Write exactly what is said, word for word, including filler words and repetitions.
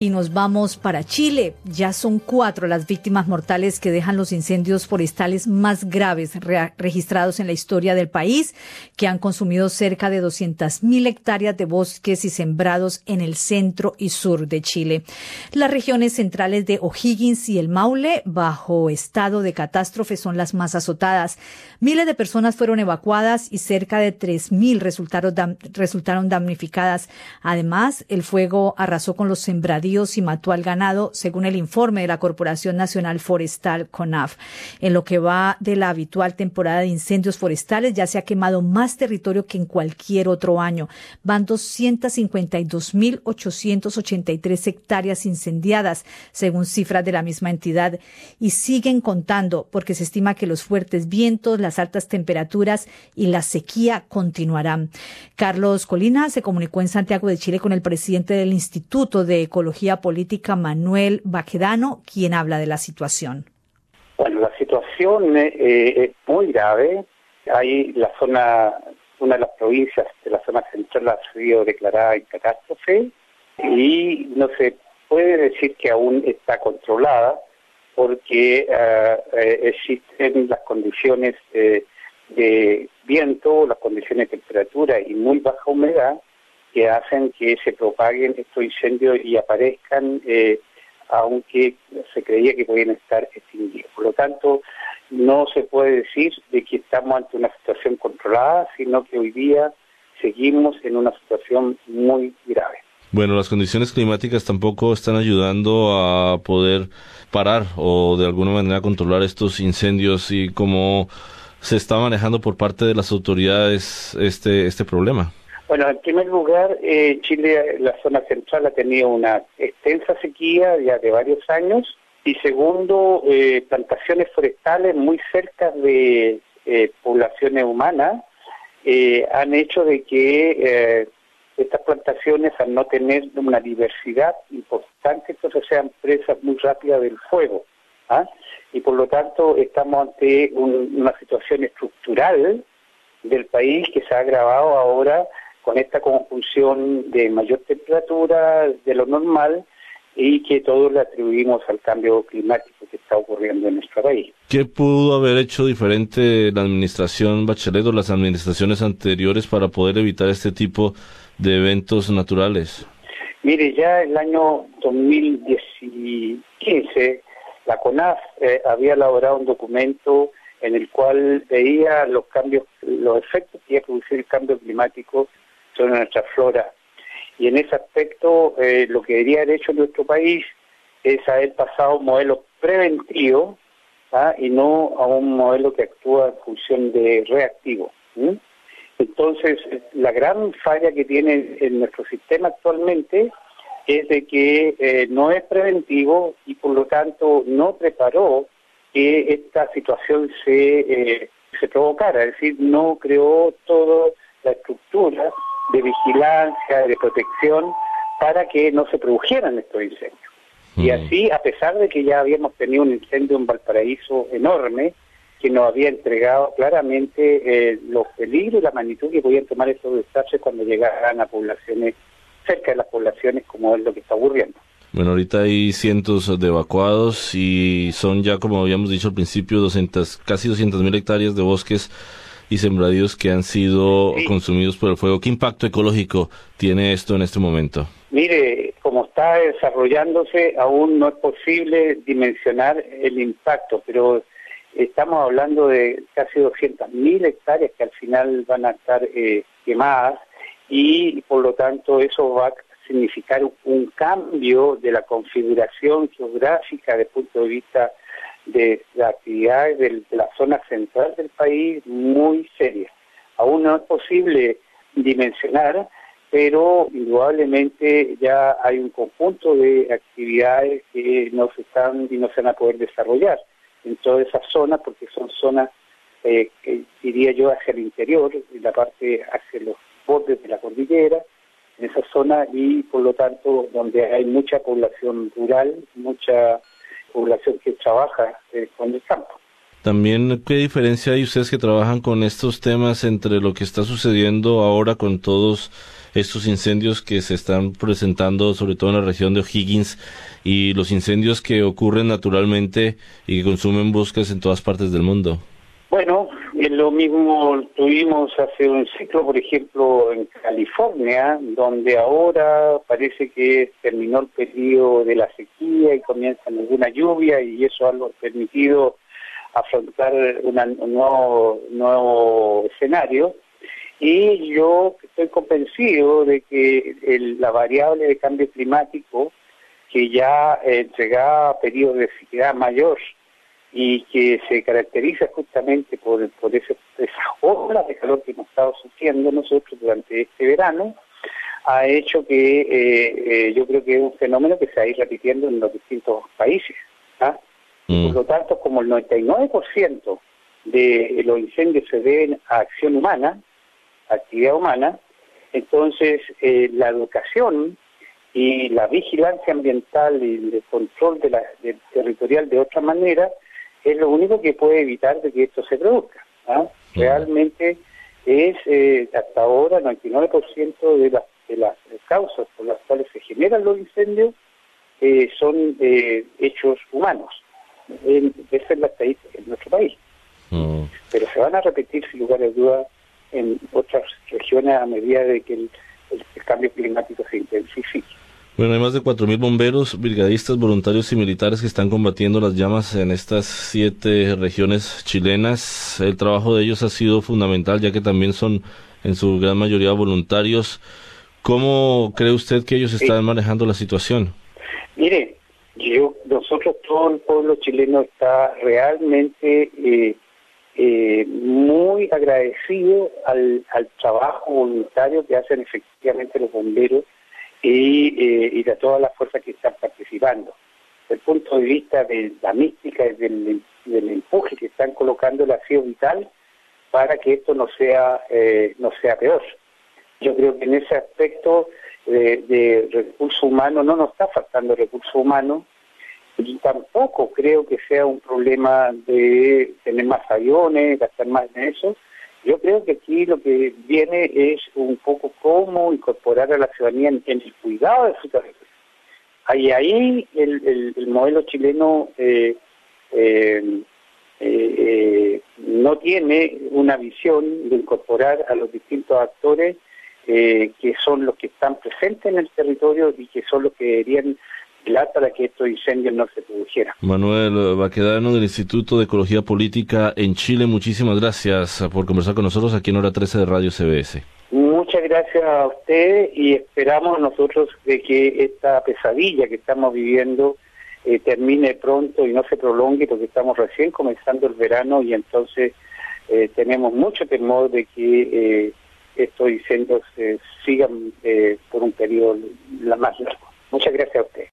Y nos vamos para Chile. Ya son cuatro las víctimas mortales que dejan los incendios forestales más graves re- registrados en la historia del país, que han consumido cerca de doscientas mil hectáreas de bosques y sembrados en el centro y sur de Chile. Las regiones centrales de O'Higgins y el Maule, bajo estado de catástrofe, son las más azotadas. Miles de personas fueron evacuadas y cerca de tres mil resultaron, dam- resultaron damnificadas. Además, el fuego arrasó con los sembradíos y mató al ganado, según el informe de la Corporación Nacional Forestal, CONAF. En lo que va de la habitual temporada de incendios forestales, ya se ha quemado más territorio que en cualquier otro año. Van doscientas cincuenta y dos mil ochocientas ochenta y tres hectáreas incendiadas, según cifras de la misma entidad, y siguen contando, porque se estima que los fuertes vientos, las altas temperaturas y la sequía continuarán. Carlos Colina se comunicó en Santiago de Chile con el presidente del Instituto de Ecología Política, Manuel Baquedano, quien habla de la situación. Bueno, la situación eh, es muy grave. Hay la zona, una de las provincias de la zona central ha sido declarada en catástrofe y no se puede decir que aún está controlada porque uh, eh, existen las condiciones eh, de viento, las condiciones de temperatura y muy baja humedad que hacen que se propaguen estos incendios y aparezcan, eh, aunque se creía que podían estar extinguidos. Por lo tanto, no se puede decir de que estamos ante una situación controlada, sino que hoy día seguimos en una situación muy grave. Bueno, las condiciones climáticas tampoco están ayudando a poder parar o de alguna manera controlar estos incendios y cómo se está manejando por parte de las autoridades este este problema. Bueno, en primer lugar, eh, Chile, la zona central, ha tenido una extensa sequía ya de varios años. Y segundo, eh, plantaciones forestales muy cerca de eh, poblaciones humanas eh, han hecho de que eh, estas plantaciones, al no tener una diversidad importante, entonces sean presas muy rápidas del fuego. ¿ah? Y por lo tanto estamos ante un, una situación estructural del país que se ha agravado ahora con esta conjunción de mayor temperatura de lo normal y que todos le atribuimos al cambio climático que está ocurriendo en nuestro país. ¿Qué pudo haber hecho diferente la administración Bachelet o las administraciones anteriores para poder evitar este tipo de eventos naturales? Mire, ya en el año dos mil quince la CONAF eh, había elaborado un documento en el cual veía los cambios, los efectos que iba a producir el cambio climático sobre nuestra flora. Y en ese aspecto, eh, lo que debería haber hecho nuestro país es haber pasado a un modelo preventivo ¿ah? y no a un modelo que actúa en función de reactivo. ¿sí? Entonces, la gran falla que tiene en nuestro sistema actualmente es de que eh, no es preventivo y por lo tanto no preparó que esta situación se, eh, se provocara, es decir, no creó toda la estructura de vigilancia, de protección, para que no se produjeran estos incendios. Mm. Y así, a pesar de que ya habíamos tenido un incendio en Valparaíso enorme, que nos había entregado claramente eh, los peligros y la magnitud que podían tomar estos desastres cuando llegaran a poblaciones, cerca de las poblaciones, como es lo que está ocurriendo. Bueno, ahorita hay cientos de evacuados y son ya, como habíamos dicho al principio, doscientas, casi doscientas mil hectáreas de bosques y sembradíos que han sido sí. consumidos por el fuego. ¿Qué impacto ecológico tiene esto en este momento? Mire, como está desarrollándose, aún no es posible dimensionar el impacto, pero estamos hablando de casi doscientas mil hectáreas que al final van a estar eh, quemadas y por lo tanto eso va a significar un cambio de la configuración geográfica desde el punto de vista de las actividades de la zona central del país muy seria. Aún no es posible dimensionar, pero indudablemente ya hay un conjunto de actividades que no se están y no se van a poder desarrollar en toda esa zona, porque son zonas, eh, que diría yo, hacia el interior, en la parte hacia los bordes de la cordillera, en esa zona, y por lo tanto donde hay mucha población rural, mucha población que trabaja eh, con el campo. También, ¿qué diferencia hay ustedes que trabajan con estos temas entre lo que está sucediendo ahora con todos estos incendios que se están presentando, sobre todo en la región de O'Higgins, y los incendios que ocurren naturalmente y que consumen bosques en todas partes del mundo? Bueno, lo mismo tuvimos hace un ciclo, por ejemplo, en California, donde ahora parece que terminó el periodo de la sequía y comienza alguna lluvia, y eso ha permitido afrontar una, un nuevo, nuevo escenario. Y yo estoy convencido de que el, la variable de cambio climático, que ya eh, llega a periodos de sequía mayor, y que se caracteriza justamente por, por ese, esas olas de calor que hemos estado sufriendo nosotros durante este verano, ha hecho que eh, eh, yo creo que es un fenómeno que se va a ir repitiendo en los distintos países. ¿Ah? Mm. Por lo tanto, como el noventa y nueve por ciento de los incendios se deben a acción humana, actividad humana, entonces eh, la educación y la vigilancia ambiental y el control de la, de, territorial de otra manera es lo único que puede evitar de que esto se produzca. ¿Ah? Realmente es eh, hasta ahora el noventa y nueve por ciento de las, de las causas por las cuales se generan los incendios eh, son eh, hechos humanos. En, esa es la estadística en nuestro país. Mm. Pero se van a repetir sin lugar a dudas en otras regiones a medida de que el, el, el cambio climático se intensifique. Bueno, hay más de cuatro mil bomberos, brigadistas, voluntarios y militares que están combatiendo las llamas en estas siete regiones chilenas. El trabajo de ellos ha sido fundamental, ya que también son en su gran mayoría voluntarios. ¿Cómo cree usted que ellos están sí. manejando la situación? Mire, yo, nosotros, todo el pueblo chileno está realmente eh, eh, muy agradecido al, al trabajo voluntario que hacen efectivamente los bomberos y, eh, y de todas las fuerzas que están participando. Desde el punto de vista de la mística y del, del empuje que están colocando, ha sido vital para que esto no sea eh, no sea peor. Yo creo que en ese aspecto de, de recursos humanos no nos está faltando recursos humanos, y tampoco creo que sea un problema de tener más aviones, gastar más en eso. Yo creo que aquí lo que viene es un poco cómo incorporar a la ciudadanía en, en el cuidado de su territorio. Ahí, ahí el, el, el modelo chileno eh, eh, eh, eh, no tiene una visión de incorporar a los distintos actores eh, que son los que están presentes en el territorio y que son los que deberían para que estos incendios no se produjeran. Manuel Baquedano, del Instituto de Ecología Política en Chile, muchísimas gracias por conversar con nosotros aquí en Hora trece de Radio C B S. Muchas gracias a ustedes, y esperamos nosotros de que esta pesadilla que estamos viviendo eh, termine pronto y no se prolongue, porque estamos recién comenzando el verano y entonces eh, tenemos mucho temor de que eh, estos incendios eh, sigan eh, por un periodo más largo. Muchas gracias a ustedes.